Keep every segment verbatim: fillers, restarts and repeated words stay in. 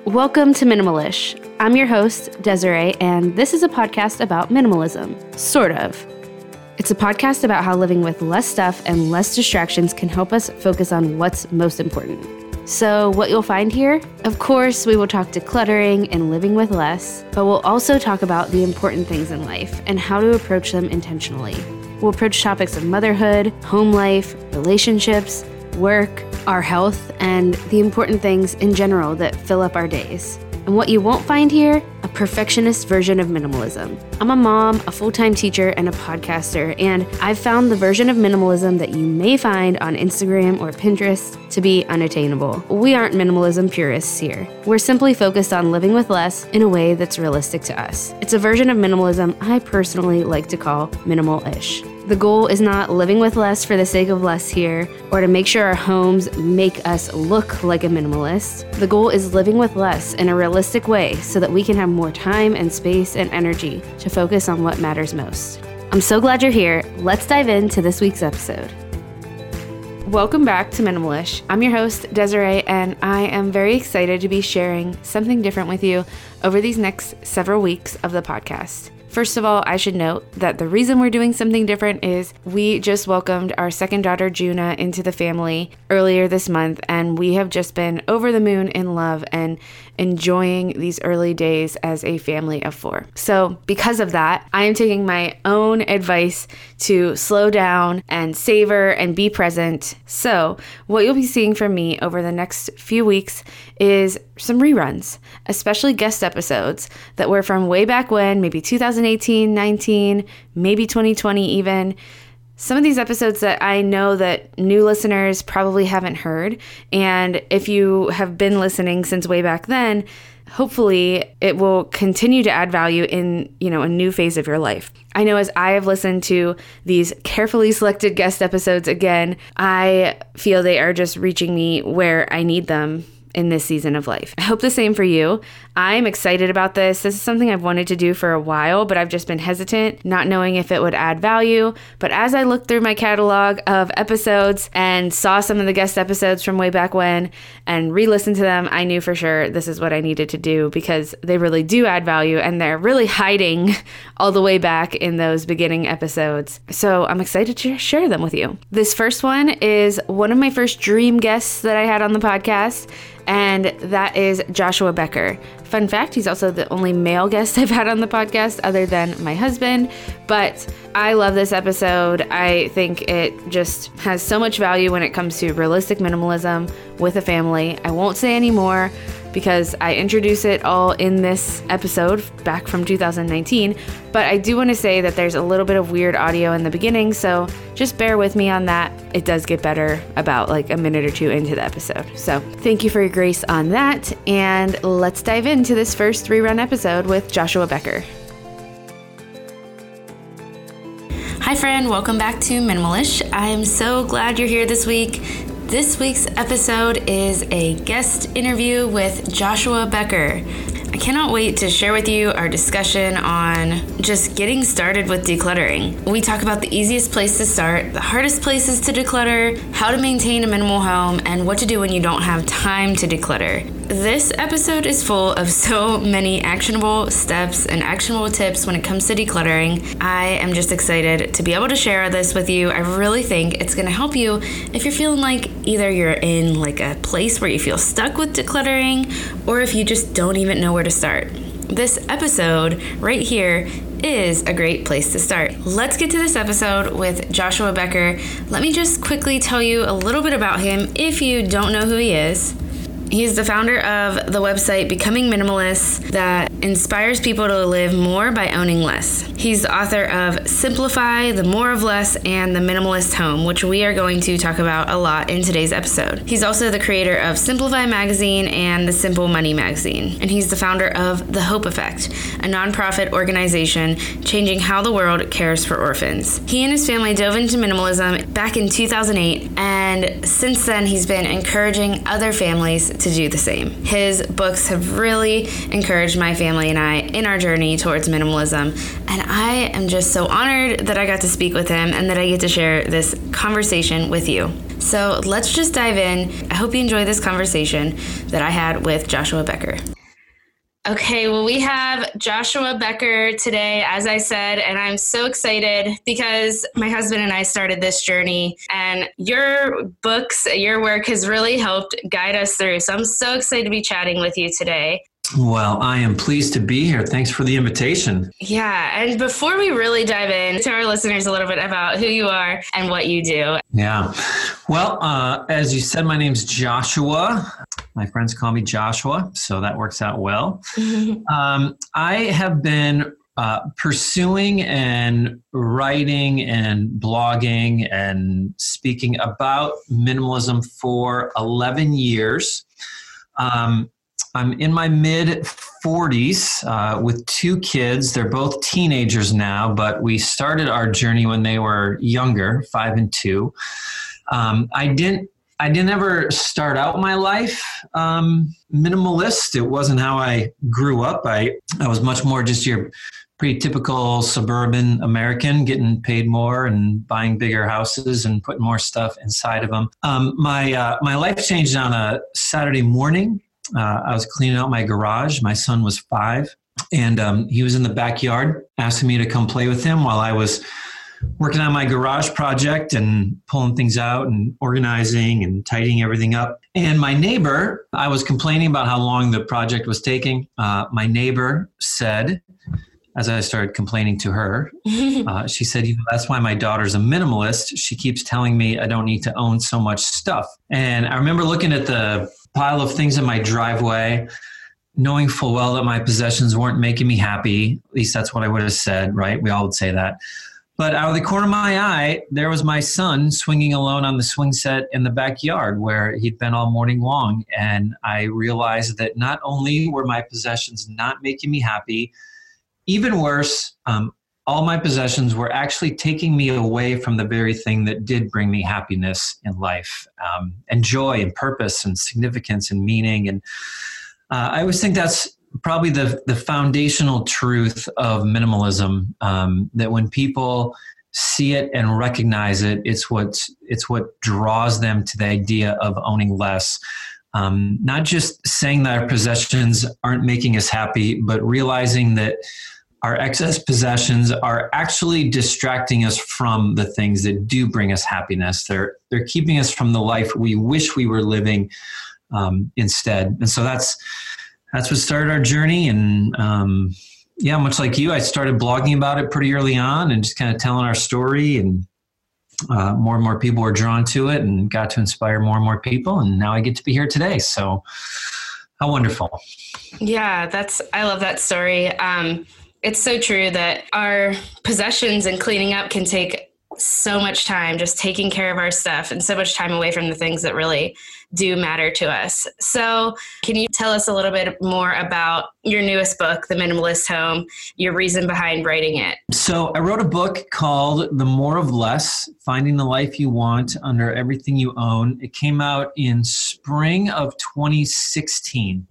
Welcome to Minimalish. I'm your host, Desiree, and this is a podcast about minimalism. Sort of. It's a podcast about how living with less stuff and less distractions can help us focus on what's most important. So what you'll find here? Of course, we will talk decluttering and living with less, but we'll also talk about the important things in life and how to approach them intentionally. We'll approach topics of motherhood, home life, relationships, work, our health, and the important things in general that fill up our days. And what you won't find here? A perfectionist version of minimalism. I'm a mom, a full-time teacher, and a podcaster, and I've found the version of minimalism that you may find on Instagram or Pinterest to be unattainable. We aren't minimalism purists here. We're simply focused on living with less in a way that's realistic to us. It's a version of minimalism I personally like to call minimal-ish. The goal is not living with less for the sake of less here, or to make sure our homes make us look like a minimalist. The goal is living with less in a realistic way so that we can have more time and space and energy to focus on what matters most. I'm so glad you're here. Let's dive into this week's episode. Welcome back to Minimalish. I'm your host, Desiree, and I am very excited to be sharing something different with you over these next several weeks of the podcast. First of all, I should note that the reason we're doing something different is we just welcomed our second daughter, Juna, into the family earlier this month, and we have just been over the moon in love and enjoying these early days as a family of four. So because of that, I am taking my own advice to slow down and savor and be present. So what you'll be seeing from me over the next few weeks is some reruns, especially guest episodes that were from way back when, maybe two thousand eighteen, nineteen, maybe twenty twenty even. Some of these episodes that I know that new listeners probably haven't heard. And if you have been listening since way back then, hopefully it will continue to add value in, you know, a new phase of your life. I know as I have listened to these carefully selected guest episodes again, I feel they are just reaching me where I need them in this season of life. I hope the same for you. I'm excited about this. This is something I've wanted to do for a while, but I've just been hesitant, not knowing if it would add value. But as I looked through my catalog of episodes and saw some of the guest episodes from way back when and re-listened to them, I knew for sure this is what I needed to do because they really do add value and they're really hiding all the way back in those beginning episodes. So I'm excited to share them with you. This first one is one of my first dream guests that I had on the podcast, and that is Joshua Becker. Fun fact, he's also the only male guest I've had on the podcast other than my husband, but I love this episode. I think it just has so much value when it comes to realistic minimalism with a family. I won't say any more because I introduce it all in this episode back from two thousand nineteen, but I do want to say that there's a little bit of weird audio in the beginning, so just bear with me on that. It does get better about like a minute or two into the episode. So thank you for your grace on that, and let's dive into this first rerun episode with Joshua Becker. Hi friend, welcome back to Minimalish. I am so glad you're here this week. This week's episode is a guest interview with Joshua Becker. I cannot wait to share with you our discussion on just getting started with decluttering. We talk about the easiest place to start, the hardest places to declutter, how to maintain a minimal home, and what to do when you don't have time to declutter. This episode is full of so many actionable steps and actionable tips when it comes to decluttering. I am just excited to be able to share this with you. I really think it's going to help you if you're feeling like either you're in like a place where you feel stuck with decluttering, or if you just don't even know where to start. This episode right here is a great place to start. Let's get to this episode with Joshua Becker. Let me just quickly tell you a little bit about him if you don't know who he is. He's the founder of the website Becoming Minimalist that inspires people to live more by owning less. He's the author of Simplify, The More of Less, and The Minimalist Home, which we are going to talk about a lot in today's episode. He's also the creator of Simplify Magazine and the Simple Money Magazine. And he's the founder of The Hope Effect, a nonprofit organization changing how the world cares for orphans. He and his family dove into minimalism back in two thousand eight, and since then he's been encouraging other families to do the same. His books have really encouraged my family and I in our journey towards minimalism, and I am just so honored that I got to speak with him and that I get to share this conversation with you. So let's just dive in. I hope you enjoy this conversation that I had with Joshua Becker. Okay, well, we have Joshua Becker today, as I said, and I'm so excited because my husband and I started this journey, and your books, your work has really helped guide us through. So I'm so excited to be chatting with you today. Well, I am pleased to be here. Thanks for the invitation. Yeah. And before we really dive in, to our listeners a little bit about who you are and what you do. Yeah. Well, uh, as you said, my name's Joshua. My friends call me Joshua, so that works out well. um, I have been uh, pursuing and writing and blogging and speaking about minimalism for eleven years. Um, I'm in my mid forties uh, with two kids. They're both teenagers now, but we started our journey when they were younger, five and two. Um, I didn't I didn't ever start out my life um, minimalist. It wasn't how I grew up. I, I was much more just your pretty typical suburban American, getting paid more and buying bigger houses and putting more stuff inside of them. Um, my uh, my life changed on a Saturday morning. Uh, I was cleaning out my garage. My son was five, and um, he was in the backyard asking me to come play with him while I was working on my garage project and pulling things out and organizing and tidying everything up. And my neighbor, I was complaining about how long the project was taking. Uh, my neighbor said, as I started complaining to her, uh, she said, you know, that's why my daughter's a minimalist. She keeps telling me I don't need to own so much stuff. And I remember looking at the pile of things in my driveway, knowing full well that my possessions weren't making me happy. At least that's what I would have said, right? We all would say that. But out of the corner of my eye, there was my son swinging alone on the swing set in the backyard where he'd been all morning long. And I realized that not only were my possessions not making me happy, even worse, um, all my possessions were actually taking me away from the very thing that did bring me happiness in life, um, and joy and purpose and significance and meaning. And uh, I always think that's probably the, the foundational truth of minimalism, um, that when people see it and recognize it, it's what, it's what draws them to the idea of owning less. Um, not just saying that our possessions aren't making us happy, but realizing that our excess possessions are actually distracting us from the things that do bring us happiness. They're, they're keeping us from the life we wish we were living um, instead. And so that's, That's what started our journey. And um, yeah, much like you, I started blogging about it pretty early on and just kind of telling our story, and uh, more and more people were drawn to it and got to inspire more and more people. And now I get to be here today. So how wonderful. Yeah, that's, I love that story. Um, it's so true that our possessions and cleaning up can take so much time, just taking care of our stuff, and so much time away from the things that really do matter to us. So can you tell us a little bit more about your newest book, The Minimalist Home, your reason behind writing it? So I wrote a book called The More of Less, Finding the Life You Want Under Everything You Own. It came out in spring of twenty sixteen.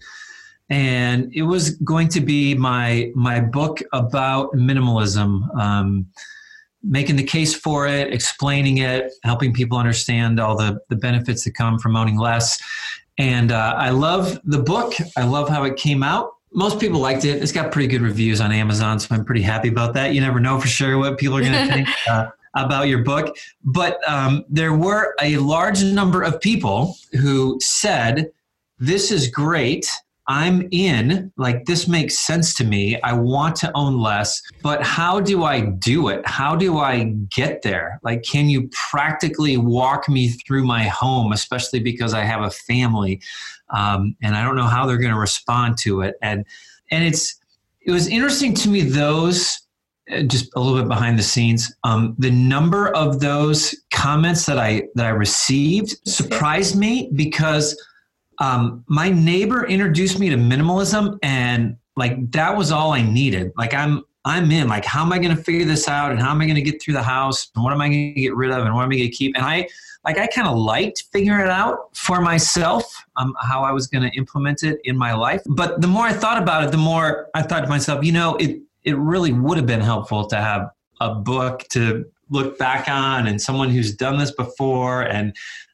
And it was going to be my, my book about minimalism, um, making the case for it, explaining it, helping people understand all the, the benefits that come from owning less. And uh, I love the book. I love how it came out. Most people liked it. It's got pretty good reviews on Amazon, so I'm pretty happy about that. You never know for sure what people are going to think uh, about your book. But um, there were a large number of people who said, this is great. I'm in, like, this makes sense to me. I want to own less, but how do I do it? How do I get there? Like, can you practically walk me through my home, especially because I have a family, um, and I don't know how they're going to respond to it. And, and it's, it was interesting to me, those, just a little bit behind the scenes, um, the number of those comments that I, that I received surprised me, because Um, my neighbor introduced me to minimalism, and like, that was all I needed. Like, I'm, I'm in, like, how am I going to figure this out? And how am I going to get through the house? And what am I going to get rid of? And what am I going to keep? And I, like, I kind of liked figuring it out for myself, um, how I was going to implement it in my life. But the more I thought about it, the more I thought to myself, you know, it, it really would have been helpful to have a book to look back on, and someone who's done this before, and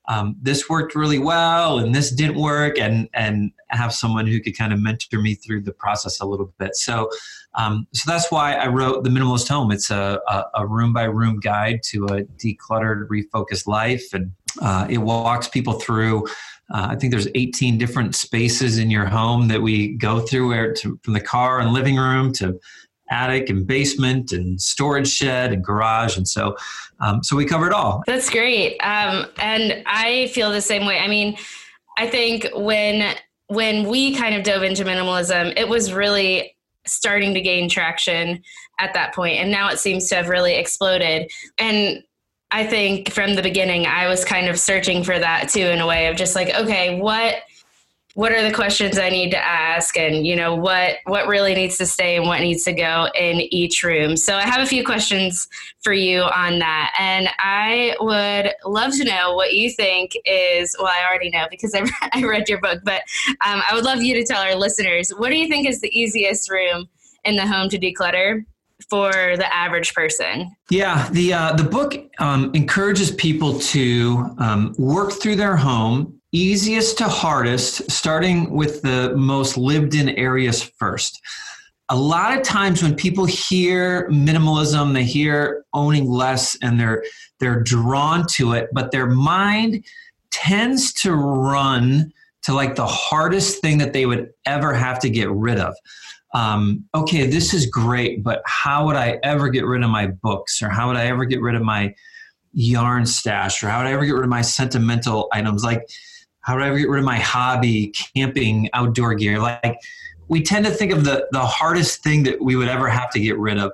um, this worked really well and this didn't work, and and have someone who could kind of mentor me through the process a little bit. So um, so that's why I wrote The Minimalist Home. It's a, a, a room by room guide to a decluttered, refocused life. And uh, it walks people through, uh, I think there's eighteen different spaces in your home that we go through, where to, from the car and living room to attic and basement and storage shed and garage. And so, um, so we cover it all. That's great. Um, and I feel the same way. I mean, I think when, when we kind of dove into minimalism, it was really starting to gain traction at that point. And now it seems to have really exploded. And I think from the beginning, I was kind of searching for that too, in a way of just like, okay, what, what are the questions I need to ask? And, you know, what, what really needs to stay and what needs to go in each room. So I have a few questions for you on that. And I would love to know what you think is, well, I already know because I, I read your book, but um, I would love you to tell our listeners, what do you think is the easiest room in the home to declutter for the average person? Yeah, the uh, the book um, encourages people to um, work through their home, easiest to hardest, starting with the most lived in areas first. A lot of times when people hear minimalism, they hear owning less and they're they're drawn to it, but their mind tends to run to like the hardest thing that they would ever have to get rid of. Um, okay, this is great, but how would I ever get rid of my books? Or how would I ever get rid of my yarn stash? Or how would I ever get rid of my sentimental items? Like, how would I ever get rid of my hobby, camping, outdoor gear? Like, we tend to think of the, the hardest thing that we would ever have to get rid of.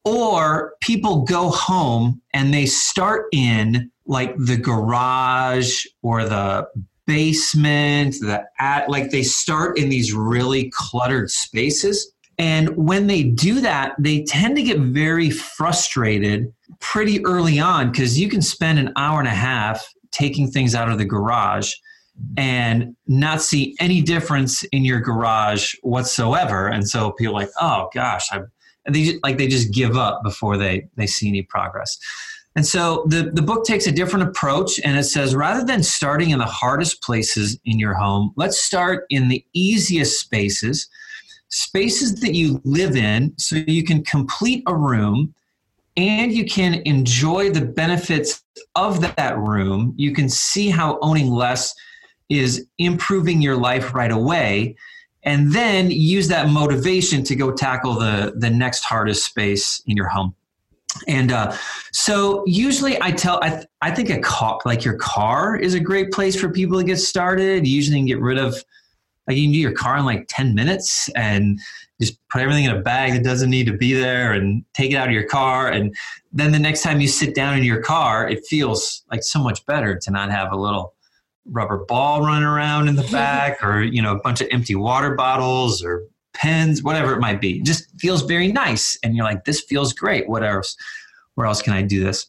Or people go home and they start in like the garage or the basement, the at, like they start in these really cluttered spaces. And when they do that, they tend to get very frustrated pretty early on, because you can spend an hour and a half taking things out of the garage and not see any difference in your garage whatsoever. And so people are like, oh gosh, I, and they just, like they just give up before they, they see any progress. And so the, the book takes a different approach, and it says, rather than starting in the hardest places in your home, let's start in the easiest spaces, spaces that you live in, so you can complete a room and you can enjoy the benefits of that room. You can see how owning less is improving your life right away, and then use that motivation to go tackle the, the next hardest space in your home. And uh, so usually I tell, I, th- I think a car, like your car is a great place for people to get started. You usually can get rid of, like you can do your car in like ten minutes and just put everything in a bag that doesn't need to be there and take it out of your car. And then the next time you sit down in your car, it feels like so much better to not have a little rubber ball running around in the back, or, you know, a bunch of empty water bottles or pens, whatever it might be. It just feels very nice. And you're like, this feels great. What else? Where else can I do this?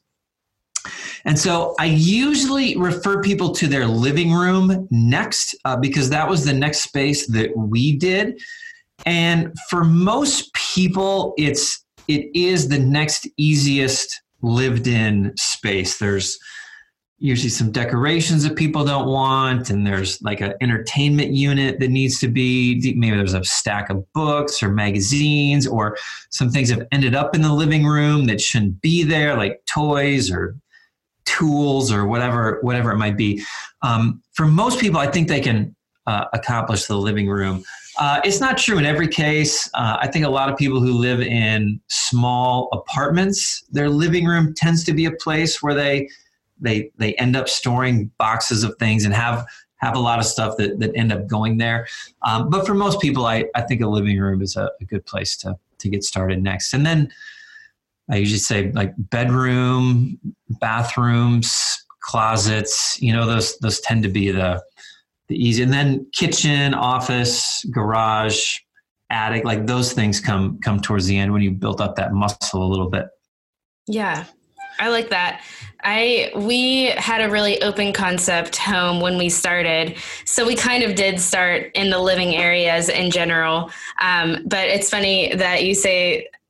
And so I usually refer people to their living room next, uh, because that was the next space that we did. And for most people, it's, it is the next easiest lived in space. There's usually some decorations that people don't want, and there's like an entertainment unit that needs to be, maybe there's a stack of books or magazines, or some things have ended up in the living room that shouldn't be there, like toys or tools or whatever, whatever it might be. Um, for most people, I think they can uh, accomplish the living room. Uh, it's not true in every case. Uh, I think a lot of people who live in small apartments, their living room tends to be a place where they They they end up storing boxes of things and have have a lot of stuff that, that end up going there. Um, but for most people, I, I think a living room is a, a good place to to get started next. And then I usually say like bedroom, bathrooms, closets, you know, those those tend to be the the easy. And then kitchen, office, garage, attic, like those things come come towards the end when you built up that muscle a little bit. Yeah. I like that. I, we had a really open concept home when we started. So we kind of did start in the living areas in general. Um, but it's funny that you say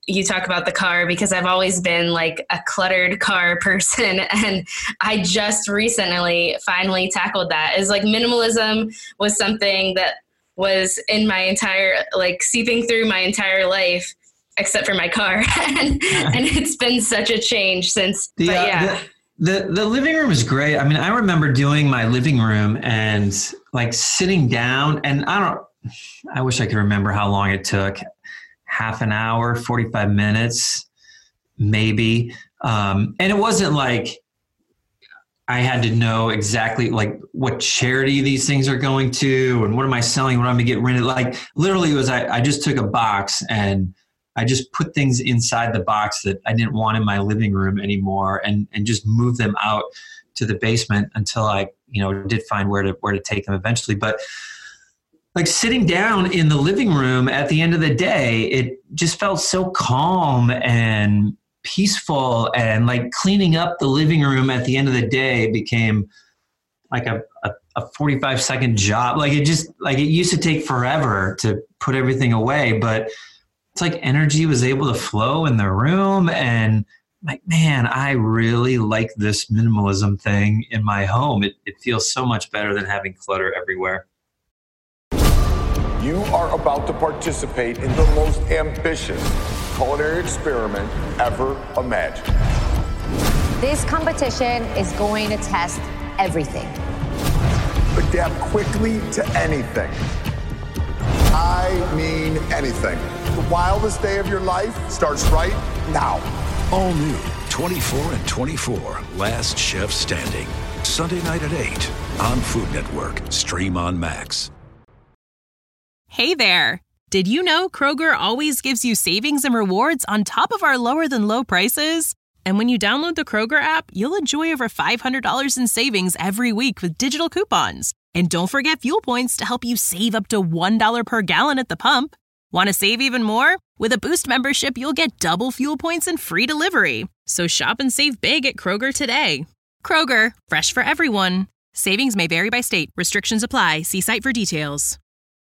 you talk about the car, because I've always been like a cluttered car person. And I just recently finally tackled that. Is like minimalism was something that was in my entire, like seeping through my entire life, except for my car. and, and it's been such a change since, the, but uh, yeah. The, the, the living room is great. I mean, I remember doing my living room and like sitting down, and I don't, I wish I could remember how long it took. Half an hour, forty-five minutes, maybe. Um, and it wasn't like I had to know exactly like what charity these things are going to and what am I selling, what am I going to get rid of. Like literally it was, I, I just took a box and I just put things inside the box that I didn't want in my living room anymore, and, and just moved them out to the basement until I, you know, did find where to, where to take them eventually. But like sitting down in the living room at the end of the day, it just felt so calm and peaceful, and like cleaning up the living room at the end of the day became like a, a, a forty-five second job. Like it just, like it used to take forever to put everything away, but it's like energy was able to flow in the room, and like, man, I really like this minimalism thing in my home. It, it feels so much better than having clutter everywhere. You are about to participate in the most ambitious culinary experiment ever imagined. This competition is going to test everything. Adapt quickly to anything. I mean anything. The wildest day of your life starts right now. All new twenty-four and twenty-four, Last Chef Standing. Sunday night at eight on Food Network. Stream on Max. Hey there! Did you know Kroger always gives you savings and rewards on top of our lower than low prices? And when you download the Kroger app, you'll enjoy over five hundred dollars in savings every week with digital coupons. And don't forget fuel points to help you save up to one dollar per gallon at the pump. Want to save even more? With a Boost membership, you'll get double fuel points and free delivery. So shop and save big at Kroger today. Kroger, fresh for everyone. Savings may vary by state. Restrictions apply. See site for details.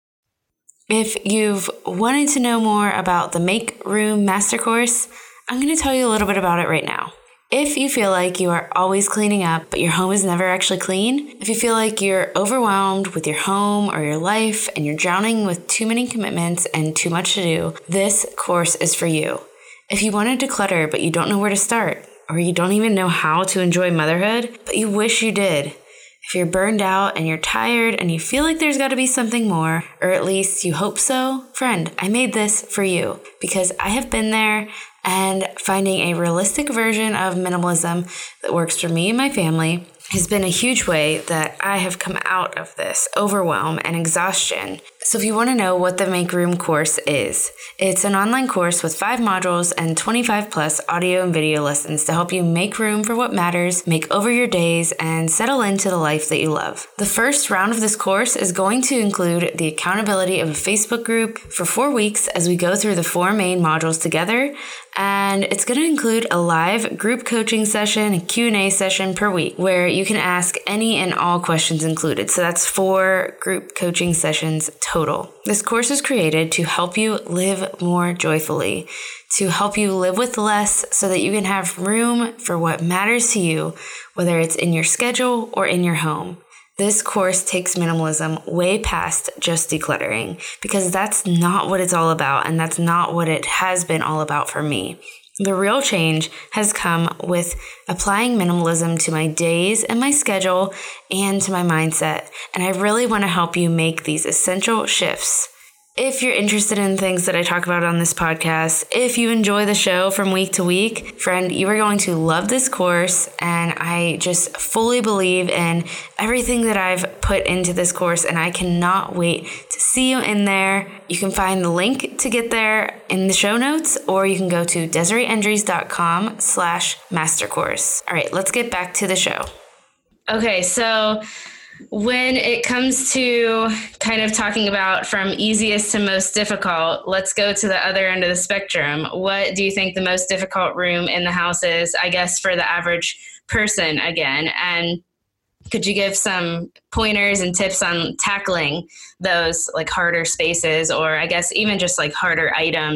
If you've wanted to know more about the Make Room Master Course, I'm going to tell you a little bit about it right now. If you feel like you are always cleaning up, but your home is never actually clean, if you feel like you're overwhelmed with your home or your life and you're drowning with too many commitments and too much to do, this course is for you. If you want to declutter, but you don't know where to start, or you don't even know how to enjoy motherhood, but you wish you did, if you're burned out and you're tired and you feel like there's got to be something more, or at least you hope so, friend, I made this for you because I have been there, and finding a realistic version of minimalism that works for me and my family has been a huge way that I have come out of this overwhelm and exhaustion. So if you want to know what the Make Room course is, it's an online course with five modules and twenty-five plus audio and video lessons to help you make room for what matters, make over your days, and settle into the life that you love. The first round of this course is going to include the accountability of a Facebook group for four weeks as we go through the four main modules together, and it's going to include a live group coaching session and Q and A session per week where you can ask any and all questions included. So that's four group coaching sessions total. This course is created to help you live more joyfully, to help you live with less so that you can have room for what matters to you, whether it's in your schedule or in your home. This course takes minimalism way past just decluttering, because that's not what it's all about, and that's not what it has been all about for me. The real change has come with applying minimalism to my days and my schedule and to my mindset, and I really want to help you make these essential shifts. If you're interested in things that I talk about on this podcast, if you enjoy the show from week to week, friend, you are going to love this course. And I just fully believe in everything that I've put into this course, and I cannot wait to see you in there. You can find the link to get there in the show notes, or you can go to DesireeEndries.com slash mastercourse. All right, let's get back to the show. Okay, so when it comes to kind of talking about from easiest to most difficult, let's go to the other end of the spectrum. What do you think the most difficult room in the house is, I guess, for the average person again? And could you give some pointers and tips on tackling those like harder spaces, or I guess even just like harder items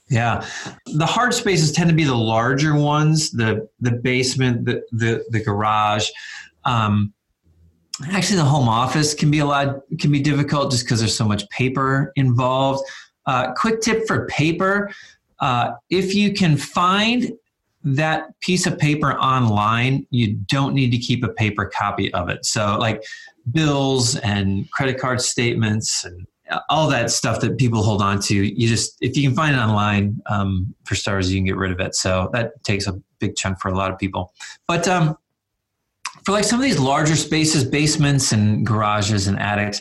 Yeah. The hard spaces tend to be the larger ones, the the basement, the the, the garage. Um, actually, the home office can be a lot, can be difficult just because there's so much paper involved. Uh, quick tip for paper. Uh, if you can find that piece of paper online, you don't need to keep a paper copy of it. So like bills and credit card statements and all that stuff that people hold on to, you just, if you can find it online, um, for starters, you can get rid of it. So that takes a big chunk for a lot of people. But um, for like some of these larger spaces, basements and garages and attics,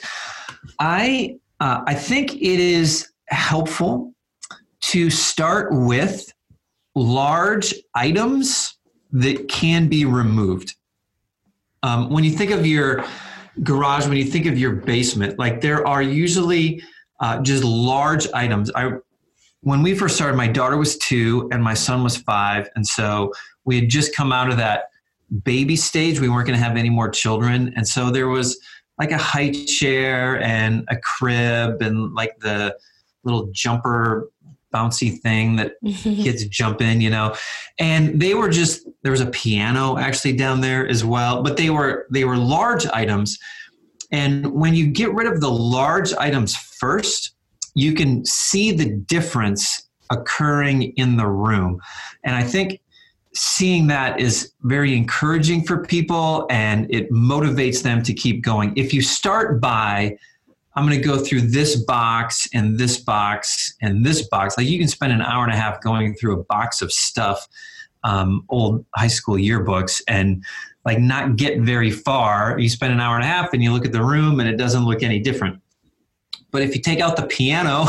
I uh, I think it is helpful to start with large items that can be removed. Um, when you think of your garage, when you think of your basement, like there are usually uh, just large items. I, when we first started, my daughter was two and my son was five. And so we had just come out of that baby stage. We weren't going to have any more children. And so there was like a high chair and a crib and like the little jumper bouncy thing that kids jump in, you know, and they were just, there was a piano actually down there as well, but they were, they were large items. And when you get rid of the large items first, you can see the difference occurring in the room. And I think seeing that is very encouraging for people and it motivates them to keep going. If you start by, I'm going to go through this box and this box and this box. Like you can spend an hour and a half going through a box of stuff, um, old high school yearbooks, and like not get very far. You spend an hour and a half and you look at the room and it doesn't look any different. But if you take out the piano,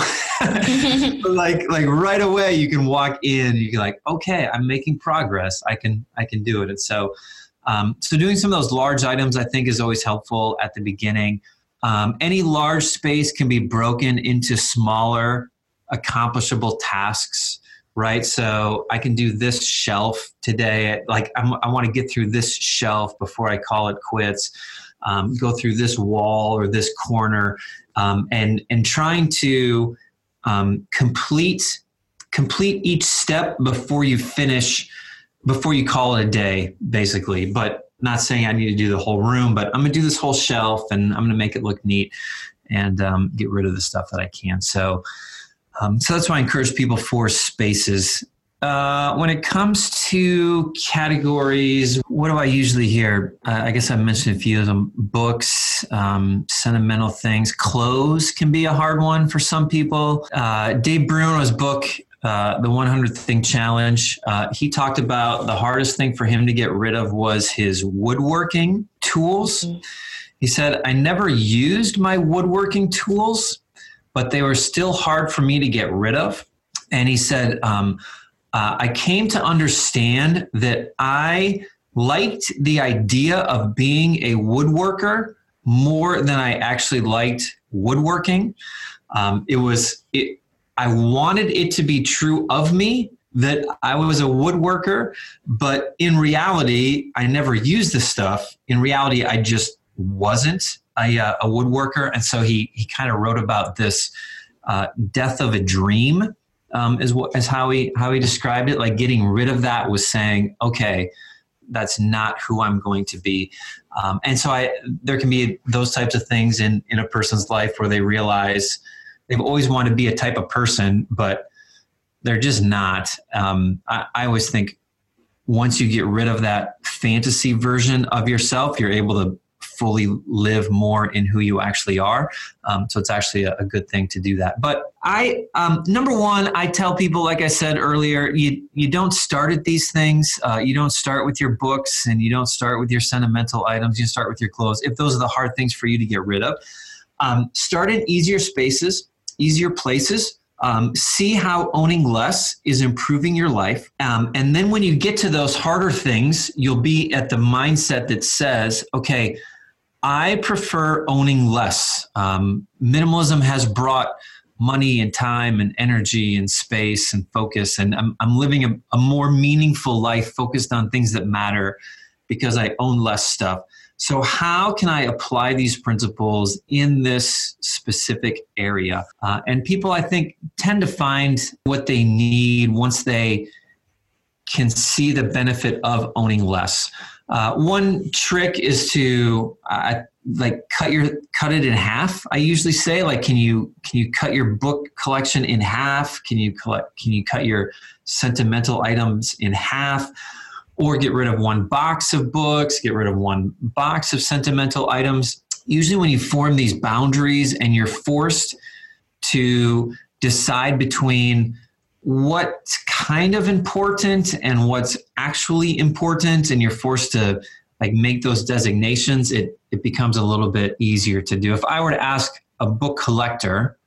like like right away you can walk in. You can like, okay, I'm making progress. I can I can do it. And so, um, so doing some of those large items I think is always helpful at the beginning. Um, any large space can be broken into smaller, accomplishable tasks, right? So I can do this shelf today. Like I'm, I want to get through this shelf before I call it quits. Um, go through this wall or this corner, um, and and trying to um, complete complete each step before you finish, before you call it a day, basically. But not saying I need to do the whole room, but I'm going to do this whole shelf and I'm going to make it look neat and um, get rid of the stuff that I can. So, um, so that's why I encourage people for spaces. Uh, when it comes to categories, what do I usually hear? Uh, I guess I mentioned a few of them. Books, um, sentimental things, clothes can be a hard one for some people. Uh, Dave Bruno's book, Uh, the one hundredth Thing Challenge, uh, he talked about the hardest thing for him to get rid of was his woodworking tools. Mm-hmm. He said, I never used my woodworking tools, but they were still hard for me to get rid of. And he said, um, uh, I came to understand that I liked the idea of being a woodworker more than I actually liked woodworking. Um, it was... it. I wanted it to be true of me that I was a woodworker, but in reality, I never used the stuff. In reality, I just wasn't a, uh, a woodworker. And so he he kind of wrote about this uh, death of a dream, um, is what is how he how he described it. Like getting rid of that was saying, okay, that's not who I'm going to be. Um, and so I there can be those types of things in in a person's life where they realize they've always wanted to be a type of person, but they're just not. Um, I, I always think once you get rid of that fantasy version of yourself, you're able to fully live more in who you actually are. Um, so it's actually a, a good thing to do that. But I, um, number one, I tell people, like I said earlier, you you don't start at these things. Uh, you don't start with your books and you don't start with your sentimental items. You start with your clothes. If those are the hard things for you to get rid of, um, start in easier spaces, easier places. Um, see how owning less is improving your life. Um, and then when you get to those harder things, you'll be at the mindset that says, okay, I prefer owning less. Um, minimalism has brought money and time and energy and space and focus. And I'm, I'm living a, a more meaningful life focused on things that matter because I own less stuff. So how can I apply these principles in this specific area? Uh, and people, I think, tend to find what they need once they can see the benefit of owning less. Uh, one trick is to uh, like cut your cut it in half. I usually say, like, can you can you cut your book collection in half? Can you collect? Can you cut your sentimental items in half? Or get rid of one box of books, get rid of one box of sentimental items. Usually when you form these boundaries and you're forced to decide between what's kind of important and what's actually important, and you're forced to like make those designations, it, it becomes a little bit easier to do. If I were to ask a book collector,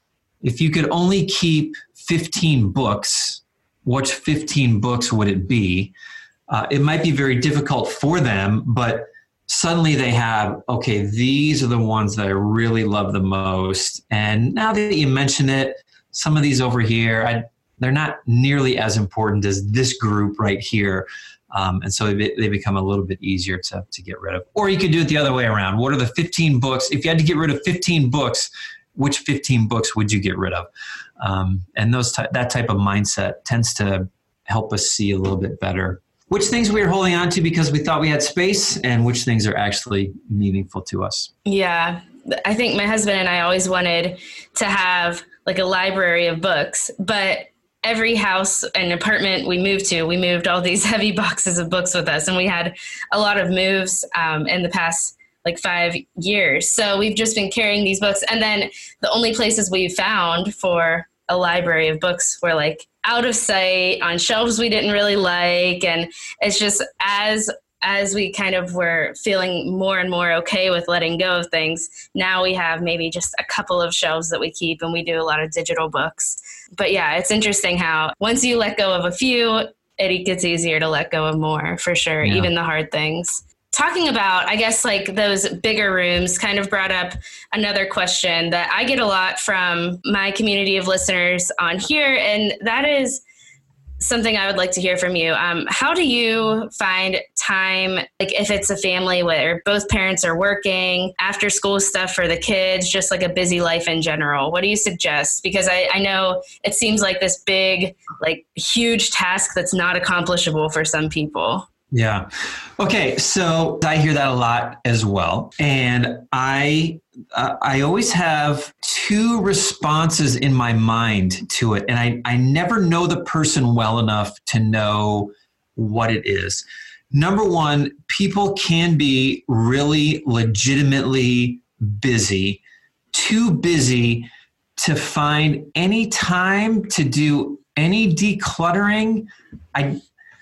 if you could only keep fifteen books, which fifteen books would it be? Uh, it might be very difficult for them, but suddenly they have, okay, these are the ones that I really love the most. And now that you mention it, some of these over here, I, they're not nearly as important as this group right here. Um, and so they, they become a little bit easier to, to get rid of. Or you could do it the other way around. What are the fifteen books? If you had to get rid of fifteen books, which fifteen books would you get rid of? Um, and those ty- that type of mindset tends to help us see a little bit better which things we are holding on to because we thought we had space and which things are actually meaningful to us. Yeah. I think my husband and I always wanted to have like a library of books, but every house and apartment we moved to, we moved all these heavy boxes of books with us. And we had a lot of moves um, in the past like five years. So we've just been carrying these books. And then the only places we found for a library of books were like out of sight on shelves we didn't really like. And it's just as as we kind of were feeling more and more okay with letting go of things, now we have maybe just a couple of shelves that we keep, and we do a lot of digital books. But yeah, it's interesting how once you let go of a few, it gets easier to let go of more, for sure, yeah. Even the hard things. Talking about, I guess, like those bigger rooms kind of brought up another question that I get a lot from my community of listeners on here, and that is something I would like to hear from you. Um, how do you find time, like if it's a family where both parents are working, after school stuff for the kids, just like a busy life in general? What do you suggest? Because I, I know it seems like this big, like huge task that's not accomplishable for some people. Yeah. Okay. So I hear that a lot as well. And I, uh, I always have two responses in my mind to it. And I, I never know the person well enough to know what it is. Number one, people can be really legitimately busy, too busy to find any time to do any decluttering. I,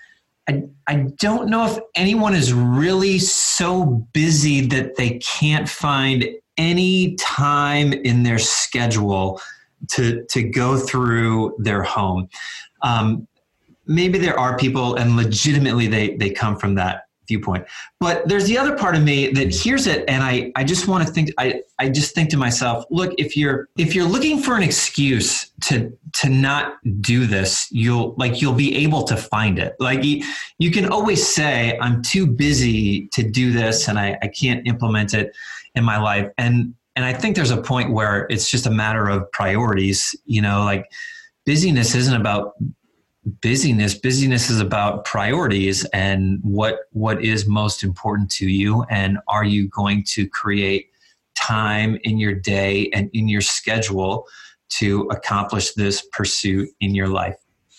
I, I don't know if anyone is really so busy that they can't find any time in their schedule to, to go through their home. Um, maybe there are people, and legitimately they, they come from that viewpoint. But there's the other part of me that hears it, and I, I just want to think, I, I just think to myself, look, if you're if you're looking for an excuse to to not do this, you'll like you'll be able to find it. Like you, you can always say, I'm too busy to do this and I, I can't implement it in my life. And and I think there's a point where it's just a matter of priorities. You know, like busyness isn't about busyness. Busyness is about priorities and what what is most important to you, and are you going to create time in your day and in your schedule to accomplish this pursuit in your life.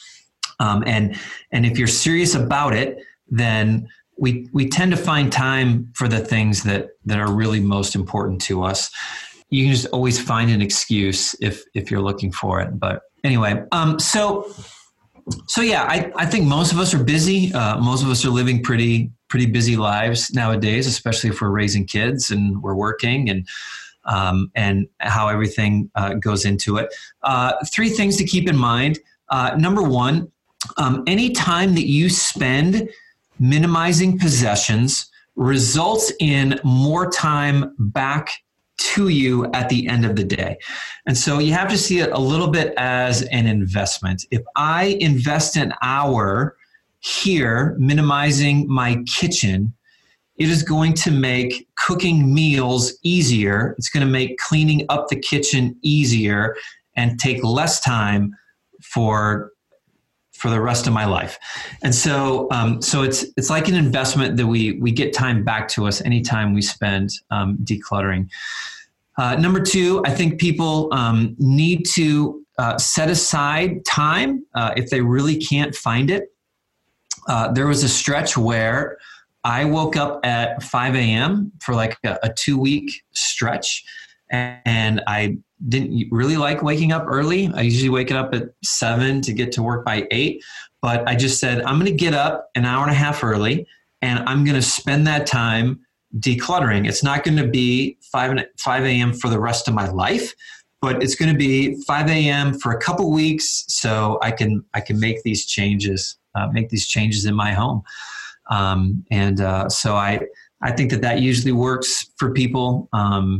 Um, and and if you're serious about it, then we we tend to find time for the things that that are really most important to us. You can just always find an excuse if if you're looking for it. But anyway, um, so. So yeah, I, I think most of us are busy. Uh, most of us are living pretty pretty busy lives nowadays, especially if we're raising kids and we're working and um, and how everything uh, goes into it. Uh, three things to keep in mind. Uh, number one, um, any time that you spend minimizing possessions results in more time back to you at the end of the day. And so you have to see it a little bit as an investment. If I invest an hour here minimizing my kitchen, it is going to make cooking meals easier. It's going to make cleaning up the kitchen easier and take less time for for the rest of my life. And so um, so it's it's like an investment that we we get time back to us anytime we spend um, decluttering. Uh, number two, I think people um, need to uh, set aside time uh, if they really can't find it. Uh, there was a stretch where I woke up at five a.m. for like a, a two-week stretch, and I didn't really like waking up early. I usually wake up at seven to get to work by eight, but I just said, I'm going to get up an hour and a half early, and I'm going to spend that time decluttering. It's not going to be five a.m. for the rest of my life, but it's going to be five a.m. for a couple weeks, so I can I can make these changes, uh, make these changes in my home. Um, and uh, so I I think that that usually works for people. Um,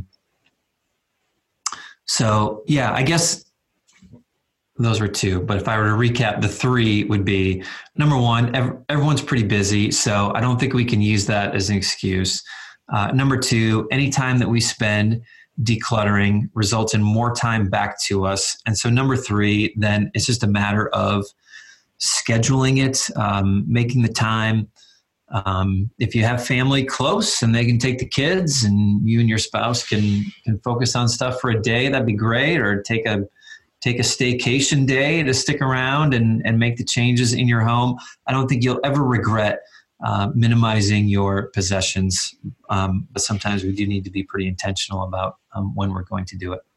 so yeah, I guess those were two. But if I were to recap, the three would be, number one, ev- everyone's pretty busy, so I don't think we can use that as an excuse. Uh, number two, any time that we spend decluttering results in more time back to us. And so number three, then it's just a matter of scheduling it, um, making the time. Um, if you have family close and they can take the kids and you and your spouse can can focus on stuff for a day, that'd be great. Or take a take a staycation day to stick around and, and make the changes in your home. I don't think you'll ever regret uh, minimizing your possessions. Um, but sometimes we do need to be pretty intentional about um, when we're going to do it.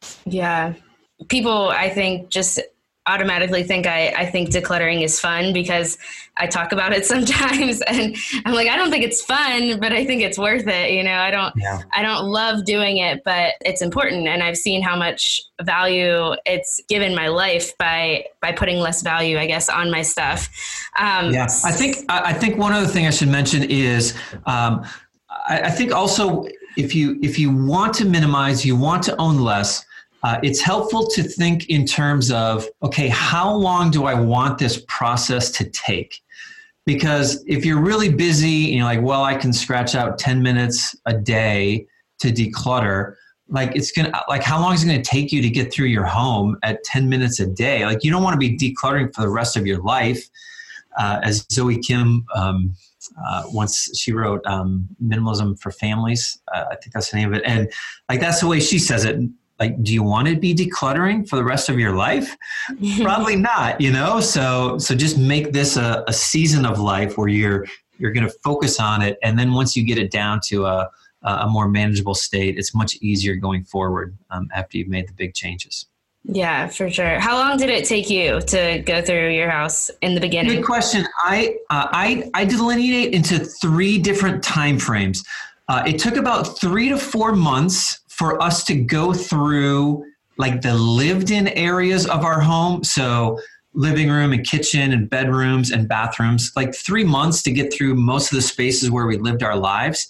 Yeah. People, I think, just automatically think I, I think decluttering is fun because I talk about it sometimes, and I'm like, I don't think it's fun, but I think it's worth it. You know, I don't, yeah. I don't love doing it, but it's important. And I've seen how much value it's given my life by, by putting less value, I guess, on my stuff. Um, yeah. I think, I think one other thing I should mention is, um, I, I think also if you, if you want to minimize, you want to own less, Uh, it's helpful to think in terms of, okay, how long do I want this process to take? Because if you're really busy and you're like, well, I can scratch out ten minutes a day to declutter, like it's going to, like how long is it going to take you to get through your home at ten minutes a day? Like you don't want to be decluttering for the rest of your life. Uh, as Zoe Kim, um, uh, once she wrote um, Minimalism for Families, uh, I think that's the name of it. And like, that's the way she says it. Like, do you want to be decluttering for the rest of your life? Probably not, you know? So, so just make this a, a season of life where you're, you're going to focus on it. And then once you get it down to a, a more manageable state, it's much easier going forward um, after you've made the big changes. Yeah, for sure. How long did it take you to go through your house in the beginning? Good question. I, uh, I, I delineate into three different time frames. Uh, it took about three to four months for us to go through like the lived in areas of our home. So living room and kitchen and bedrooms and bathrooms, like three months to get through most of the spaces where we lived our lives.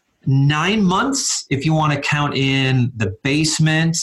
Nine months, if you want to count in the basement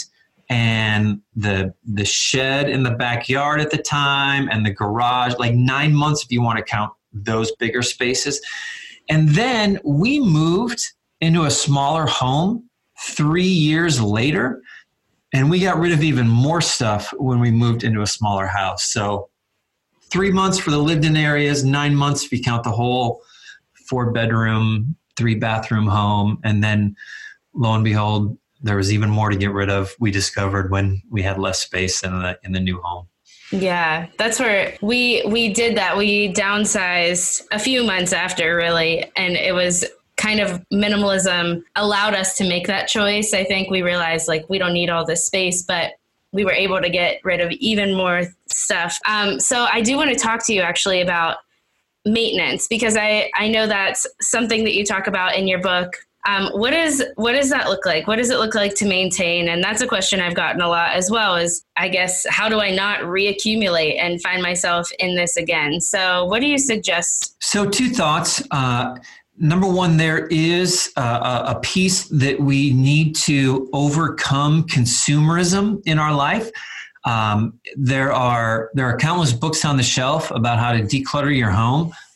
and the, the shed in the backyard at the time and the garage, like nine months if you want to count those bigger spaces. And then we moved into a smaller home three years later, and we got rid of even more stuff when we moved into a smaller house. So three months for the lived-in areas, nine months if you count the whole four-bedroom, three-bathroom home, and then lo and behold, there was even more to get rid of. We discovered when we had less space in the in the new home. Yeah, that's where we we did that. We downsized a few months after, really, and it was kind of minimalism allowed us to make that choice. I think we realized like we don't need all this space, but we were able to get rid of even more stuff. Um, so I do want to talk to you actually about maintenance, because I, I know that's something that you talk about in your book. Um, what is, what does that look like? What does it look like to maintain? And that's a question I've gotten a lot as well, is I guess, how do I not reaccumulate and find myself in this again? So what do you suggest? So two thoughts. Uh, Number one, there is a, a piece that we need to overcome consumerism in our life. Um, there are there are countless books on the shelf about how to declutter your home.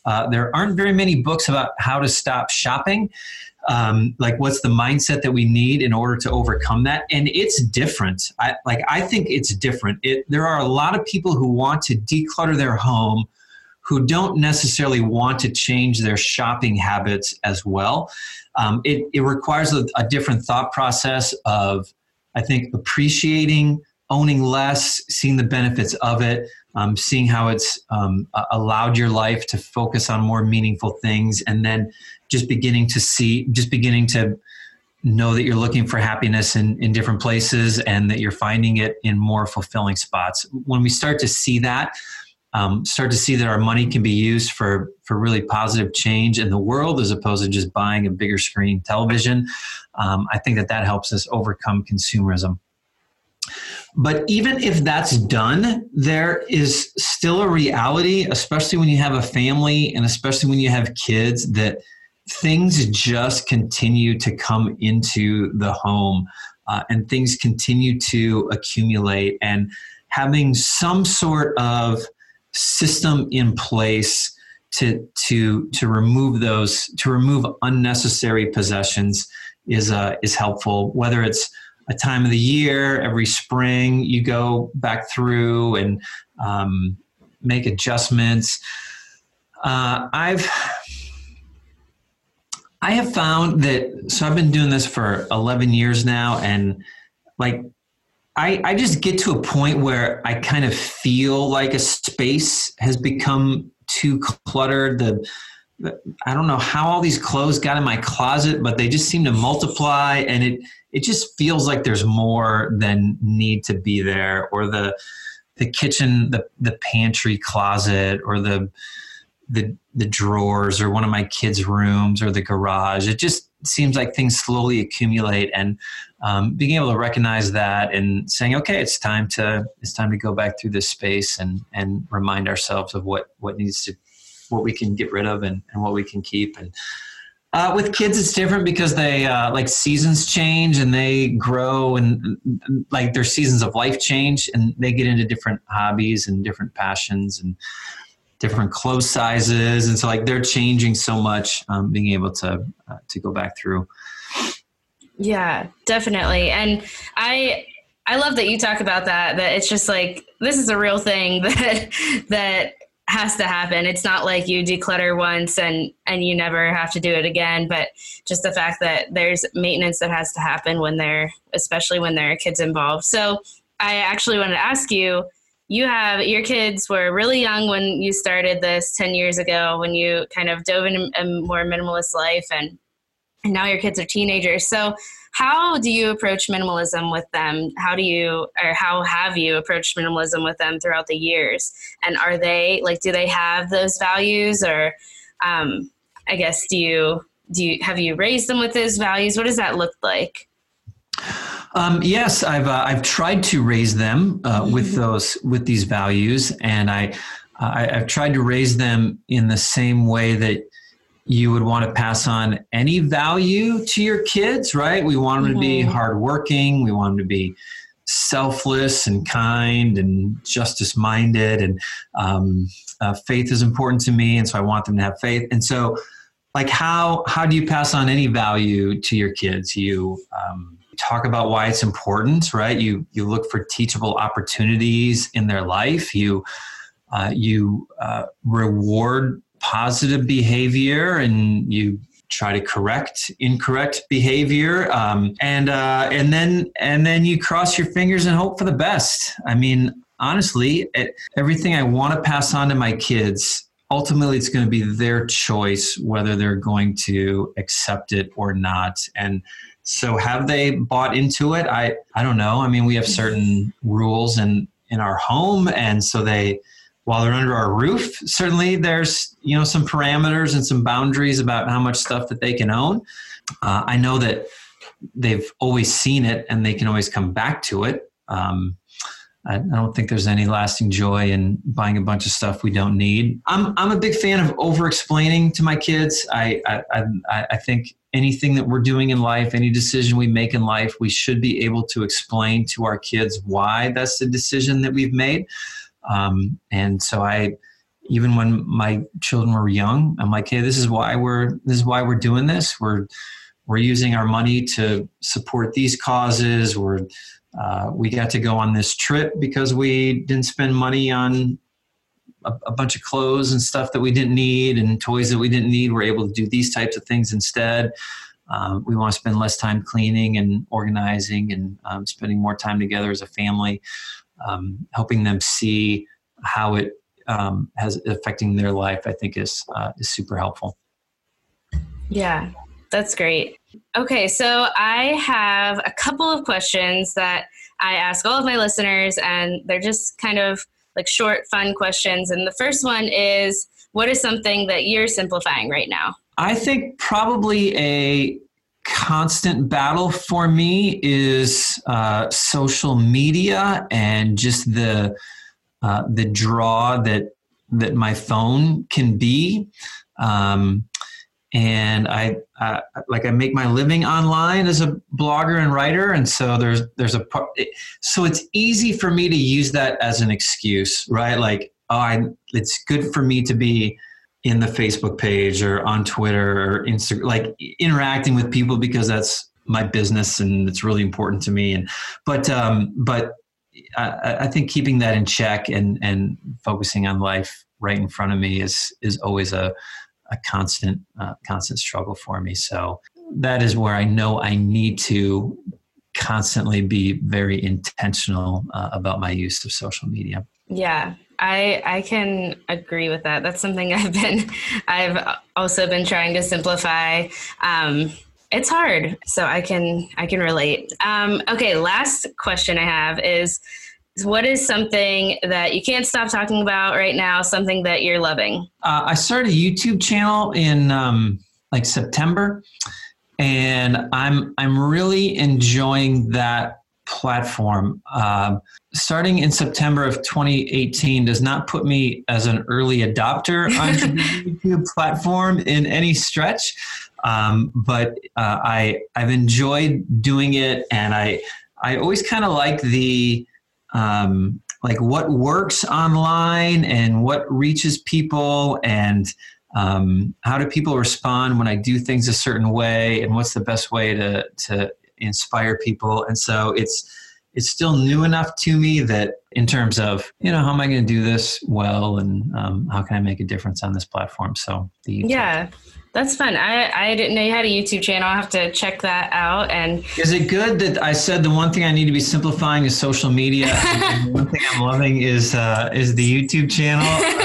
Uh, there aren't very many books about how to stop shopping. Um, like what's the mindset that we need in order to overcome that? And it's different. I, like, I think it's different. It, there are a lot of people who want to declutter their home who don't necessarily want to change their shopping habits as well. Um, it, it requires a, a different thought process of, I think, appreciating, owning less, seeing the benefits of it, um, seeing how it's um, allowed your life to focus on more meaningful things, and then just beginning to see, just beginning to know that you're looking for happiness in, in different places and that you're finding it in more fulfilling spots. When we start to see that, um, start to see that our money can be used for, for really positive change in the world as opposed to just buying a bigger screen television, um, I think that that helps us overcome consumerism. But even if that's done, there is still a reality, especially when you have a family and especially when you have kids, that things just continue to come into the home uh, and things continue to accumulate, and having some sort of system in place to to to remove those, to remove unnecessary possessions is uh, is helpful. Whether it's a time of the year, every spring you go back through and um, make adjustments. Uh, I've I have found that, so I've been doing this for eleven years now, and like, I, I just get to a point where I kind of feel like a space has become too cluttered. The, the I don't know how all these clothes got in my closet, but they just seem to multiply, and it, it just feels like there's more than need to be there, or the, the kitchen, the, the pantry closet, or the, the, the drawers, or one of my kids' rooms, or the garage. It just seems like things slowly accumulate, and um, being able to recognize that and saying, okay, it's time to, it's time to go back through this space and, and remind ourselves of what, what needs to, what we can get rid of and, and what we can keep. And uh, with kids, it's different because they uh, like seasons change and they grow, and like their seasons of life change, and they get into different hobbies and different passions and different clothes sizes. And so like they're changing so much, um, being able to, uh, to go back through. Yeah, definitely. And I, I love that you talk about that, that it's just like, this is a real thing that, that has to happen. It's not like you declutter once and, and you never have to do it again, but just the fact that there's maintenance that has to happen when they're, especially when there are kids involved. So I actually wanted to ask you, you have, your kids were really young when you started this ten years ago, when you kind of dove into a more minimalist life, and, and now your kids are teenagers. So how do you approach minimalism with them? How do you, or how have you approached minimalism with them throughout the years? And are they, like, do they have those values, or um, I guess, do you, do you, have you raised them with those values? What does that look like? Um, yes, I've uh, I've tried to raise them uh, with those with these values, and I, I I've tried to raise them in the same way that you would want to pass on any value to your kids, right? We want them mm-hmm. to be hardworking. We want them to be selfless and kind and justice minded, and um, uh, faith is important to me, and so I want them to have faith. And so, like, how how do you pass on any value to your kids? You um, talk about why it's important, right? You you look for teachable opportunities in their life. You uh, you uh, reward positive behavior, and you try to correct incorrect behavior, um, and uh, and then and then you cross your fingers and hope for the best. I mean, honestly, it, everything I want to pass on to my kids, ultimately, it's going to be their choice whether they're going to accept it or not. And so have they bought into it? I, I don't know. I mean, we have certain rules in, in our home. And so they, while they're under our roof, certainly there's, you know, some parameters and some boundaries about how much stuff that they can own. Uh, I know that they've always seen it and they can always come back to it. Um, I, I don't think there's any lasting joy in buying a bunch of stuff we don't need. I'm, I'm a big fan of over-explaining to my kids. I, I, I, I think anything that we're doing in life, any decision we make in life, we should be able to explain to our kids why that's the decision that we've made. Um, and so I, even when my children were young, I'm like, hey, this is why we're this is why we're doing this. We're we're using our money to support these causes. We're uh, we got to go on this trip because we didn't spend money on a, a bunch of clothes and stuff that we didn't need and toys that we didn't need. We're able to do these types of things instead. Um, we want to spend less time cleaning and organizing and um, spending more time together as a family, um, helping them see how it um, has affecting their life, I think is uh, is super helpful. Yeah, that's great. Okay, so I have a couple of questions that I ask all of my listeners, and they're just kind of like short, fun questions. And the first one is, what is something that you're simplifying right now? I think probably a constant battle for me is uh, social media and just the uh, the draw that that my phone can be. Um, and I, I like I make my living online as a blogger and writer, and so there's there's a part. So it's easy for me to use that as an excuse, right? Like, oh, I it's good for me to be in the Facebook page or on Twitter or Instagram, like interacting with people because that's my business and it's really important to me. And, but, um, but I, I think keeping that in check and, and focusing on life right in front of me is, is always a, a constant, uh, constant struggle for me. So that is where I know I need to constantly be very intentional uh, about my use of social media. Yeah. I I can agree with that. That's something I've been, I've also been trying to simplify. Um, it's hard, so I can I can relate. Um, okay, last question I have is, what is something that you can't stop talking about right now? Something that you're loving? Uh, I started a YouTube channel in um, like September, and I'm I'm really enjoying that platform. Um, starting in September of twenty eighteen does not put me as an early adopter on the YouTube platform in any stretch. Um, but uh, I, I've enjoyed doing it. And I, I always kind of like the, um, like what works online and what reaches people, and um, how do people respond when I do things a certain way, and what's the best way to, to inspire people. And so it's, it's still new enough to me that in terms of, you know, how am I going to do this well, and um, how can I make a difference on this platform? So the YouTube. Yeah, that's fun. I, I didn't know you had a YouTube channel. I'll have to check that out. And is it good that I said the one thing I need to be simplifying is social media? And the one thing I'm loving is, uh, is the YouTube channel.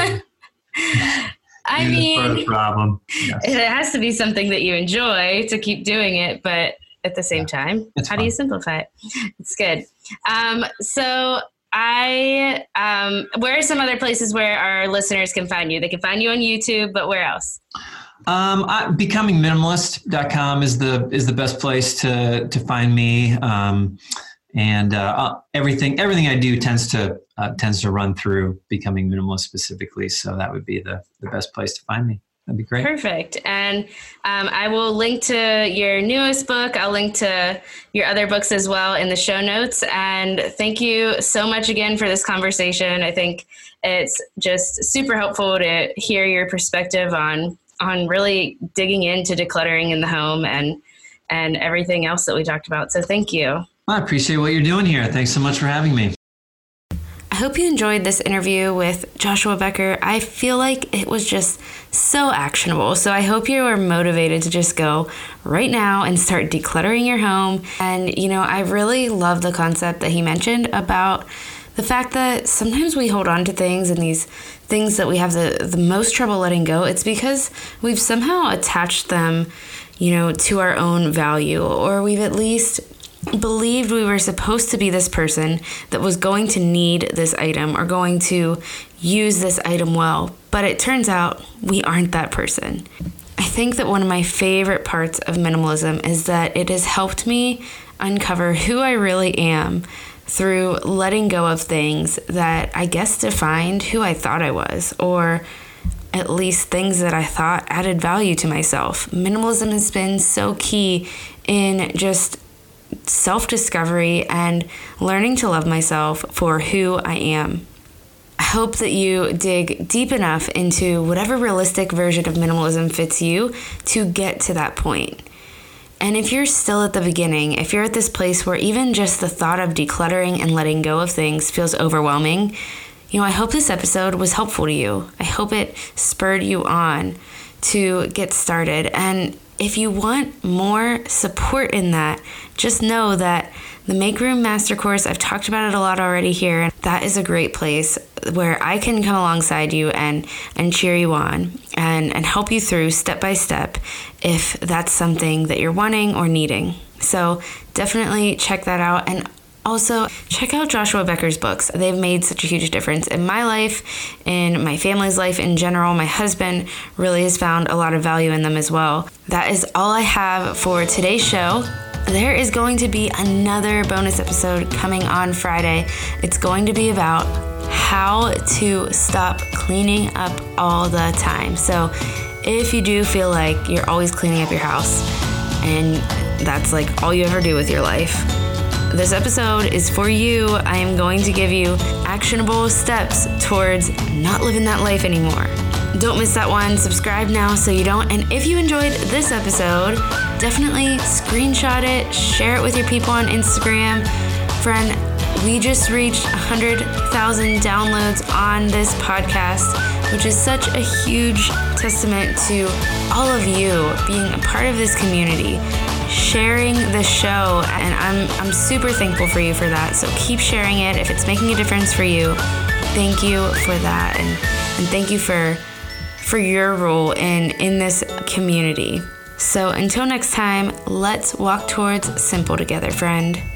I mean, the problem. Yes. It has to be something that you enjoy to keep doing it, but at the same yeah, time, how fun. do you simplify it? It's good. Um, so I, um, where are some other places where our listeners can find you? They can find you on YouTube, but where else? Um, I, becoming minimalist dot com is the, is the best place to, to find me. Um, and, uh, everything, everything I do tends to, uh, tends to run through Becoming Minimalist specifically. So that would be the, the best place to find me. That'd be great. Perfect. And um, I will link to your newest book. I'll link to your other books as well in the show notes. And thank you so much again for this conversation. I think it's just super helpful to hear your perspective on on really digging into decluttering in the home and and everything else that we talked about. So thank you. I appreciate what you're doing here. Thanks so much for having me. I hope you enjoyed this interview with Joshua Becker. I feel like it was just so actionable. So I hope you are motivated to just go right now and start decluttering your home. And, you know, I really love the concept that he mentioned about the fact that sometimes we hold on to things, and these things that we have the, the most trouble letting go, it's because we've somehow attached them, you know, to our own value, or we've at least believed we were supposed to be this person that was going to need this item or going to use this item well, but it turns out we aren't that person. I think that one of my favorite parts of minimalism is that it has helped me uncover who I really am through letting go of things that I guess defined who I thought I was, or at least things that I thought added value to myself. Minimalism has been so key in just self-discovery and learning to love myself for who I am. I hope that you dig deep enough into whatever realistic version of minimalism fits you to get to that point. And if you're still at the beginning, if you're at this place where even just the thought of decluttering and letting go of things feels overwhelming, you know, I hope this episode was helpful to you. I hope it spurred you on to get started. And if you want more support in that, just know that the Make Room Master Course, I've talked about it a lot already here. That is a great place where I can come alongside you and, and cheer you on and, and help you through step by step if that's something that you're wanting or needing. So definitely check that out. And also, check out Joshua Becker's books. They've made such a huge difference in my life, in my family's life in general. My husband really has found a lot of value in them as well. That is all I have for today's show. There is going to be another bonus episode coming on Friday. It's going to be about how to stop cleaning up all the time. So if you do feel like you're always cleaning up your house and that's like all you ever do with your life, this episode is for you. I am going to give you actionable steps towards not living that life anymore. Don't miss that one. Subscribe now so you don't. And if you enjoyed this episode, definitely screenshot it, share it with your people on Instagram. Friend, we just reached one hundred thousand downloads on this podcast, which is such a huge testament to all of you being a part of this community, sharing the show, and I'm I'm super thankful for you for that. So keep sharing it if it's making a difference for you. Thank you for that, and, and thank you for for your role in, in this community. So until next time, let's walk towards simple together, friend.